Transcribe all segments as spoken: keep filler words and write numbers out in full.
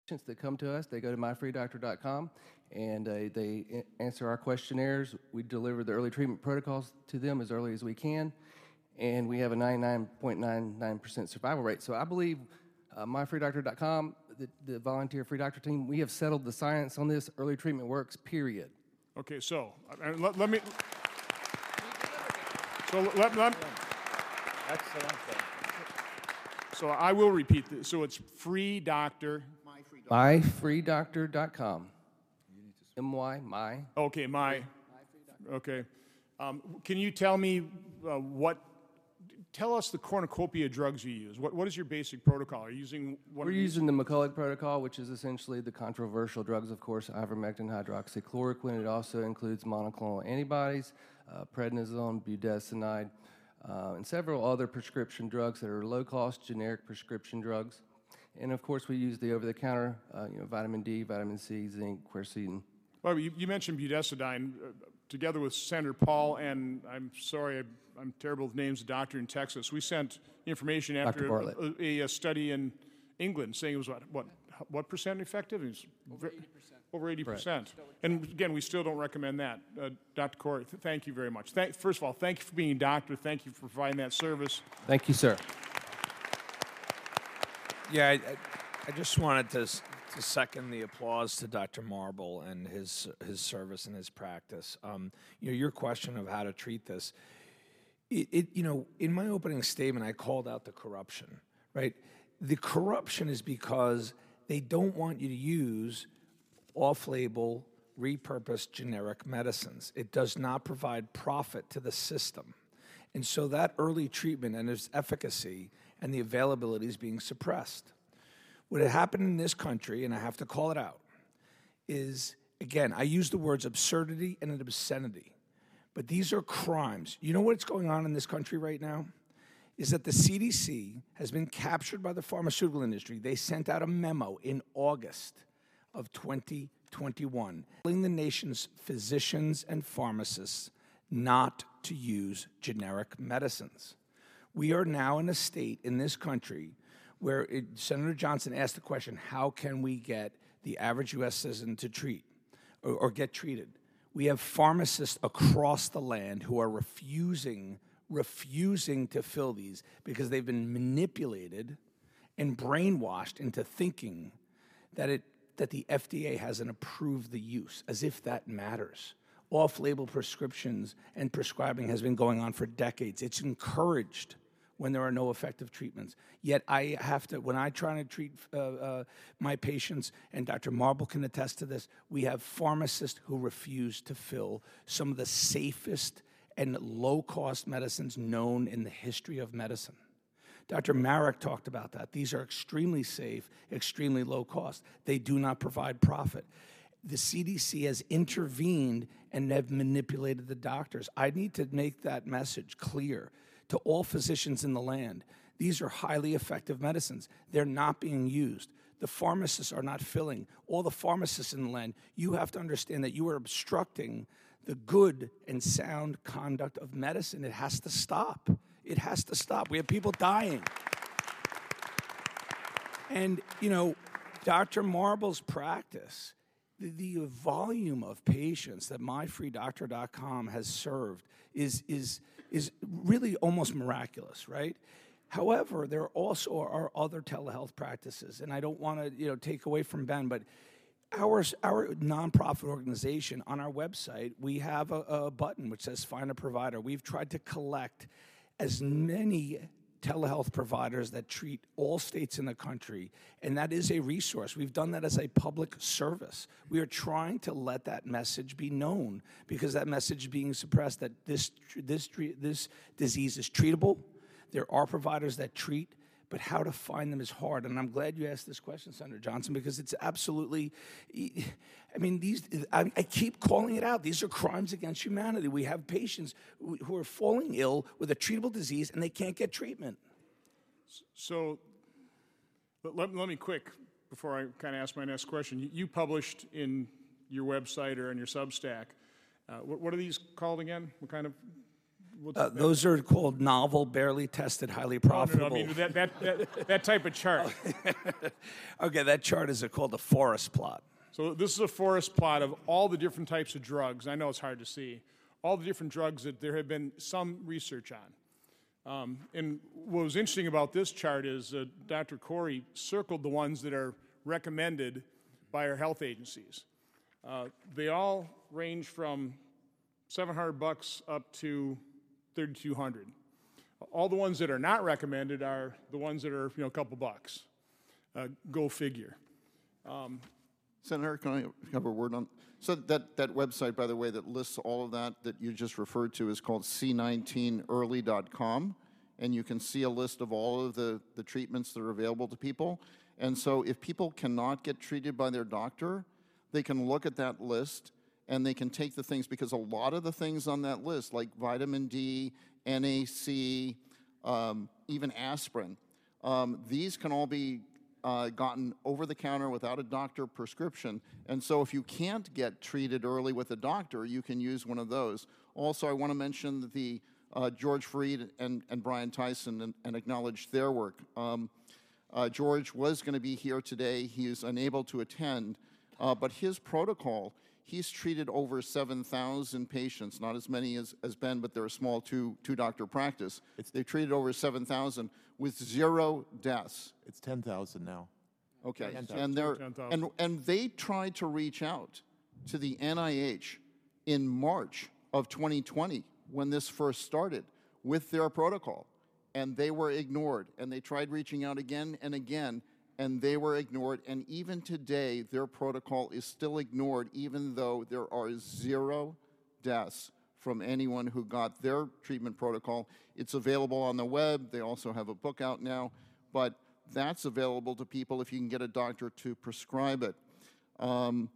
Patients that come to us, they go to my free doctor dot com and uh, they a- answer our questionnaires. We deliver the early treatment protocols to them as early as we can, and we have a ninety-nine point nine nine percent survival rate. So I believe uh, my free doctor dot com, the, the volunteer free doctor team, we have settled the science on this. Early treatment works, period. Okay, so uh, let, let me. So let, let, Excellent. so I will repeat this. So it's free doctor. my free doctor dot com. M Y, my. Okay, my. Okay. Um, can you tell me uh, what? Tell us the cornucopia drugs you use. What What is your basic protocol? Are you using one We're of these? using the McCulloch protocol, which is essentially the controversial drugs, of course, ivermectin, hydroxychloroquine. It also includes monoclonal antibodies, uh, prednisone, budesonide, uh, and several other prescription drugs that are low-cost, generic prescription drugs. And, of course, we use the over-the-counter, uh, you know, vitamin D, vitamin C, zinc, quercetin. Well, you, you mentioned budesonide. Uh, together with Senator Paul, and I'm sorry, I, I'm terrible with names, a doctor in Texas, we sent information after Bartlett. a, a, a study in England saying it was what, what, what percent effective? It was over eighty percent. Over eighty percent. And again, we still don't recommend that. Uh, Doctor Corey, th- thank you very much. Thank, first of all, thank you for being a doctor. Thank you for providing that service. Thank you, sir. Yeah, I, I, I just wanted to s- to second the applause to Doctor Marble and his his service and his practice. Um, you know, your question of how to treat this. It, it, you know, in my opening statement, I called out the corruption. Right, the corruption is because they don't want you to use off-label, repurposed generic medicines. It does not provide profit to the system, and so that early treatment and its efficacy and the availability is being suppressed. What had happened in this country, and I have to call it out, is, again, I use the words absurdity and an obscenity, but these are crimes. You know what's going on in this country right now? Is that the C D C has been captured by the pharmaceutical industry. They sent out a memo in August of twenty twenty-one telling the nation's physicians and pharmacists not to use generic medicines. We are now in a state in this country where it, Senator Johnson asked the question, how can we get the average U S citizen to treat or, or get treated? We have pharmacists across the land who are refusing, refusing to fill these because they've been manipulated and brainwashed into thinking that it that the F D A hasn't approved the use, as if that matters. Off-label prescriptions and prescribing has been going on for decades. It's encouraged when there are no effective treatments. Yet I have to, when I try to treat uh, uh, my patients, and Doctor Marble can attest to this, we have pharmacists who refuse to fill some of the safest and low-cost medicines known in the history of medicine. Doctor Marek talked about that. These are extremely safe, extremely low cost. They do not provide profit. The C D C has intervened and have manipulated the doctors. I need to make that message clear to all physicians in the land. These are highly effective medicines. They're not being used. The pharmacists are not filling. All the pharmacists in the land, you have to understand that you are obstructing the good and sound conduct of medicine. It has to stop. It has to stop. We have people dying. And, you know, Doctor Marble's practice, the, the volume of patients that my free doctor dot com has served is, is, is really almost miraculous, right? However, there also are other telehealth practices, and I don't want to, you know, take away from Ben, but our, our nonprofit organization, on our website, we have a, a button which says Find a Provider. We've tried to collect as many telehealth providers that treat all states in the country, and that is a resource. We've done that as a public service. We are trying to let that message be known because that message is being suppressed, that this, this, this disease is treatable. There are providers that treat, but how to find them is hard. And I'm glad you asked this question, Senator Johnson, because it's absolutely, I mean, these. I, I keep calling it out. These are crimes against humanity. We have patients who are falling ill with a treatable disease, and they can't get treatment. So let, let, let me quick, before I kind of ask my next question. You, you published in your website or in your Substack, uh, what, what are these called again? What kind of? Uh, those are called novel, barely tested, highly Oh, profitable. no, no, I mean that, that, that, that type of chart. All Okay, that chart is called a forest plot. So this is a forest plot of all the different types of drugs. I know it's hard to see. All the different drugs that there have been some research on. Um, and what was interesting about this chart is uh, Doctor Corey circled the ones that are recommended by our health agencies. Uh, they all range from seven hundred bucks up to thirty-two hundred. All the ones that are not recommended are the ones that are, you know, a couple bucks. Uh, go figure. Um, Senator, can I have a word on? So that, that website, by the way, that lists all of that that you just referred to is called C nineteen early dot com, and you can see a list of all of the, the treatments that are available to people. And so if people cannot get treated by their doctor, they can look at that list and they can take the things, because a lot of the things on that list, like vitamin D, N A C, um, even aspirin, um, these can all be Uh, gotten over the counter without a doctor prescription. And so if you can't get treated early with a doctor, you can use one of those. Also, I want to mention the uh, George Fareed and, and Brian Tyson and, and acknowledge their work. Um, uh, George was going to be here today. He is unable to attend, uh, but his protocol, he's treated over seven thousand patients, not as many as, as Ben, but they're a small two, two doctor practice. It's, They've treated over seven thousand with zero deaths. It's ten thousand now. Okay, ten thousand. and they're ten thousand. and and they tried to reach out to the N I H in March of twenty twenty when this first started with their protocol, and they were ignored. And they tried reaching out again and again, and they were ignored. And even today, their protocol is still ignored, even though there are zero deaths from anyone who got their treatment protocol. It's available on the web. They also have a book out now, but that's available to people if you can get a doctor to prescribe it. Um,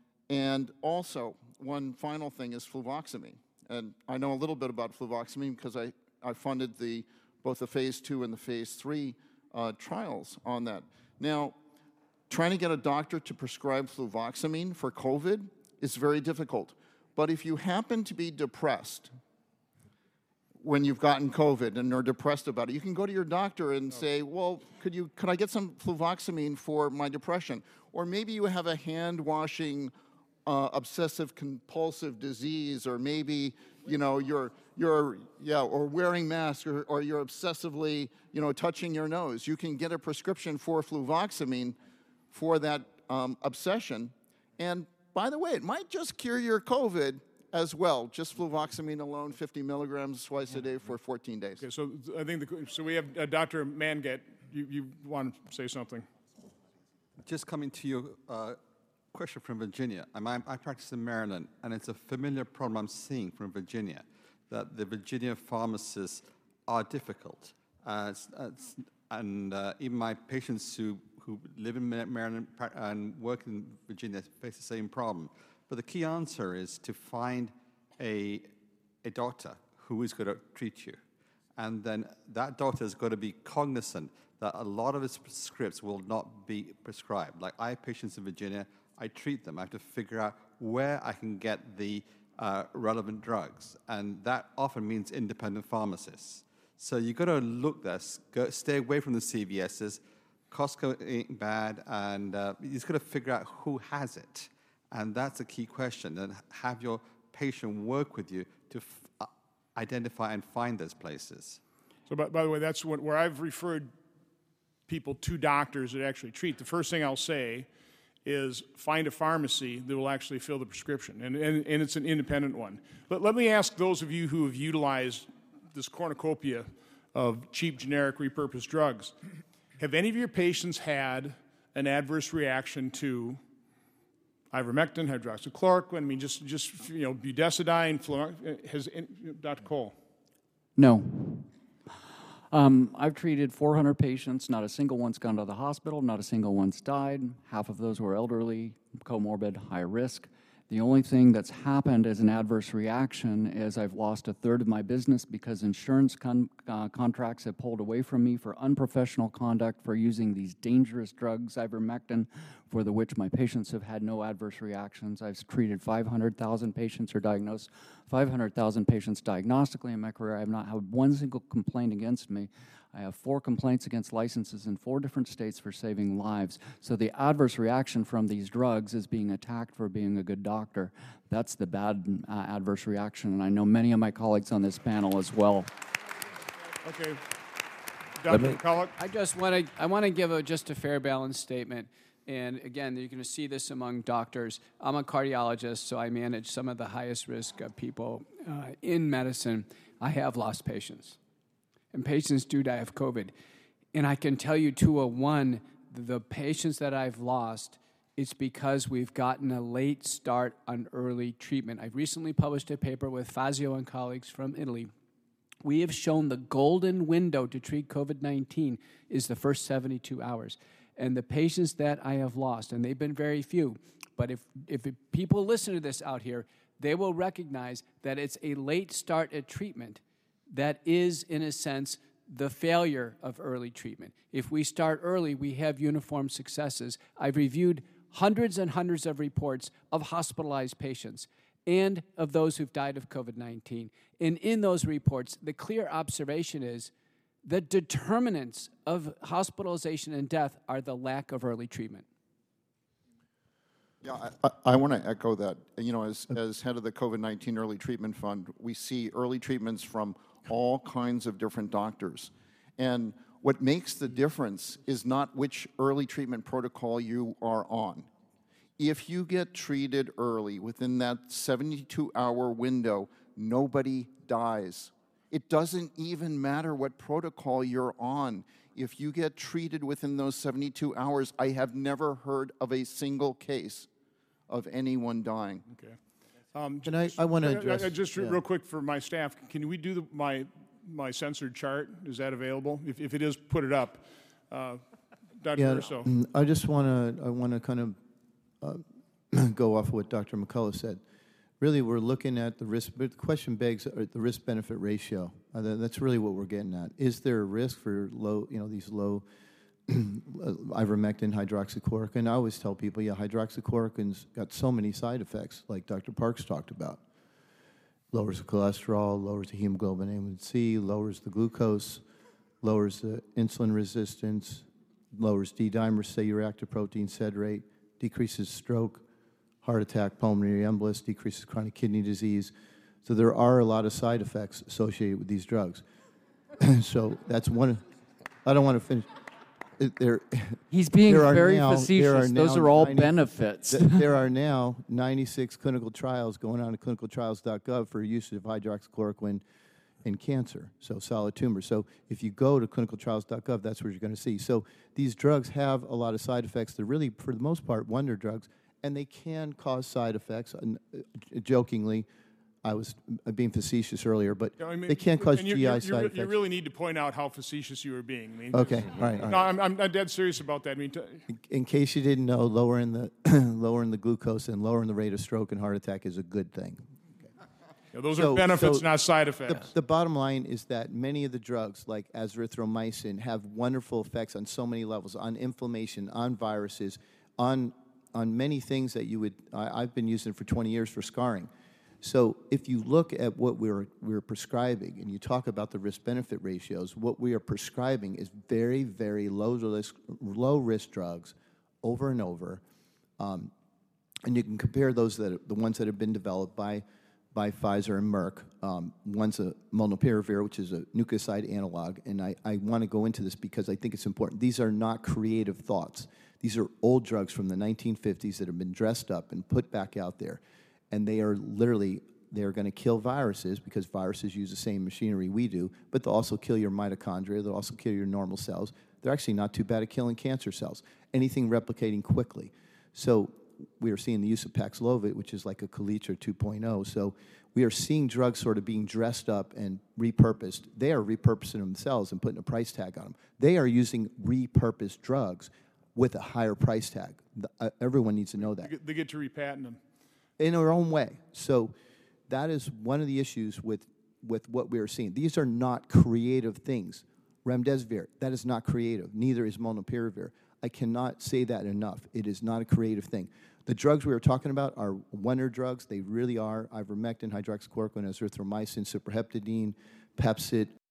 and also, one final thing is fluvoxamine. And I know a little bit about fluvoxamine because I, I funded the, both the phase two and the phase three uh, trials on that. Now, trying to get a doctor to prescribe fluvoxamine for COVID is very difficult. But if you happen to be depressed when you've gotten COVID and are depressed about it, you can go to your doctor and say, well, could you, could I get some fluvoxamine for my depression? Or maybe you have a hand-washing uh, obsessive compulsive disease, or maybe, you know, you're, you're yeah, or wearing masks, or, or you're obsessively, you know, touching your nose. You can get a prescription for fluvoxamine for that um, obsession. And by the way, it might just cure your COVID as well. Just fluvoxamine alone, fifty milligrams twice a day for fourteen days. Okay, so I think the, so. We have uh, Doctor Mangat. You, you want to say something? Just coming to your uh, question from Virginia. I'm, I, I practice in Maryland, and it's a familiar problem I'm seeing from Virginia, that the Virginia pharmacists are difficult. Uh, it's, it's, and uh, even my patients who, who live in Maryland and work in Virginia face the same problem. But the key answer is to find a, a doctor who is going to treat you. And then that doctor has got to be cognizant that a lot of his scripts will not be prescribed. Like, I have patients in Virginia, I treat them. I have to figure out where I can get the uh, relevant drugs. And that often means independent pharmacists. So you've got to look this, go, stay away from the C V S's. Costco ain't bad, and uh, you just got to figure out who has it. And that's a key question. And have your patient work with you to f uh, identify and find those places. So, by, by the way, that's what, where I've referred people to doctors that actually treat. The first thing I'll say is find a pharmacy that will actually fill the prescription, and, and, and it's an independent one. But let me ask those of you who have utilized this cornucopia of cheap, generic, repurposed drugs, have any of your patients had an adverse reaction to ivermectin, hydroxychloroquine, I mean, just, just you know, budesonide, has, Doctor Cole? No. Um, I've treated four hundred patients. Not a single one's gone to the hospital. Not a single one's died. Half of those were elderly, comorbid, high risk. The only thing that's happened as an adverse reaction is I've lost a third of my business because insurance con uh, contracts have pulled away from me for unprofessional conduct for using these dangerous drugs, ivermectin, for the which my patients have had no adverse reactions. I've treated five hundred thousand patients or diagnosed five hundred thousand patients diagnostically in my career. I have not had one single complaint against me. I have four complaints against licenses in four different states for saving lives. So the adverse reaction from these drugs is being attacked for being a good doctor. That's the bad uh, adverse reaction, and I know many of my colleagues on this panel as well. Okay. Doctor McCulloch? I just want to I want to give a just a fair, balanced statement. And again, you're going to see this among doctors. I'm a cardiologist, so I manage some of the highest risk of people uh, in medicine. I have lost patients, and patients do die of COVID. And I can tell you, two oh one, the patients that I've lost, it's because we've gotten a late start on early treatment. I recently published a paper with Fazio and colleagues from Italy. We have shown the golden window to treat COVID nineteen is the first seventy-two hours. And the patients that I have lost, and they've been very few, but if, if it, people listen to this out here, they will recognize that it's a late start at treatment that is, in a sense, the failure of early treatment. If we start early, we have uniform successes. I've reviewed hundreds and hundreds of reports of hospitalized patients and of those who've died of COVID nineteen. And in those reports, the clear observation is the determinants of hospitalization and death are the lack of early treatment. Yeah, I, I want to echo that. You know, as, as head of the COVID nineteen Early Treatment Fund, we see early treatments from all kinds of different doctors. And what makes the difference is not which early treatment protocol you are on. If you get treated early within that seventy-two hour window, nobody dies. It doesn't even matter what protocol you're on. If you get treated within those seventy-two hours, I have never heard of a single case of anyone dying. Okay. Um, Can I, I want to address... Uh, just yeah. real quick for my staff, can we do the, my, my censored chart? Is that available? If, if it is, put it up. Uh, Doctor Yeah, Urso. mm, I just want to I want to kind of uh, go off what Doctor McCullough said. Really, we're looking at the risk, but the question begs uh, the risk-benefit ratio. Uh, that- that's really what we're getting at. Is there a risk for low, you know, these low ivermectin, hydroxychloroquine? I always tell people, yeah, hydroxychloroquine's got so many side effects, like Doctor Parks talked about. Lowers the cholesterol, lowers the hemoglobin A one C, lowers the glucose, lowers the insulin resistance, lowers D-dimer, C-reactive protein, sed rate, decreases stroke, heart attack, pulmonary embolus, decreases chronic kidney disease. So there are a lot of side effects associated with these drugs. So that's one. I don't want to finish. It- There, He's being there are very now- there facetious. Those now are all ninety benefits. th- There are now ninety-six clinical trials going on at clinical trials dot gov for use of hydroxychloroquine in cancer, so solid tumors. So if you go to clinical trials dot gov, that's where you're going to see. So these drugs have a lot of side effects. They're really, for the most part, wonder drugs, and they can cause side effects. And, uh, jokingly, I was uh, being facetious earlier, but Yeah, I mean, they can cause and you- G you- I you side re- effects. You really need to point out how facetious you were being. I mean, Okay, all right, all No, right. I'm, I'm I'm dead serious about that. I mean, t- In, in case you didn't know, lowering the lowering the glucose and lowering the rate of stroke and heart attack is a good thing. yeah, those So- are benefits, so not side The, effects. the bottom line is that many of the drugs, like azithromycin, have wonderful effects on so many levels, on inflammation, on viruses, on on many things that you would. I, I've been using it for twenty years for scarring. So if you look at what we're we're prescribing, and you talk about the risk-benefit ratios, what we are prescribing is very, very low risk, low risk drugs, over and over, um, and you can compare those that the ones that have been developed by by Pfizer and Merck. Um, one's a molnupiravir, which is a nucleoside analog, and I, I want to go into this because I think it's important. These are not creative thoughts. These are old drugs from the nineteen fifties that have been dressed up and put back out there, and they are literally, they are going to kill viruses because viruses use the same machinery we do, but they'll also kill your mitochondria, they'll also kill your normal cells. They're actually not too bad at killing cancer cells, anything replicating quickly. So we are seeing the use of Paxlovid, which is like a Kaletra two point oh. So we are seeing drugs sort of being dressed up and repurposed. They are repurposing themselves and putting a price tag on them. They are using repurposed drugs with a higher price tag. The- uh, everyone needs to know that They get- They get to repatent them. in their own way. So that is one of the issues with, with what we are seeing. These are not creative things. Remdesivir, that is not creative. Neither is molnupiravir. I cannot say that enough. It is not a creative thing. The drugs we are talking about are wonder drugs. They really are. Ivermectin, hydroxychloroquine, azithromycin, superheptadine, Pepcid,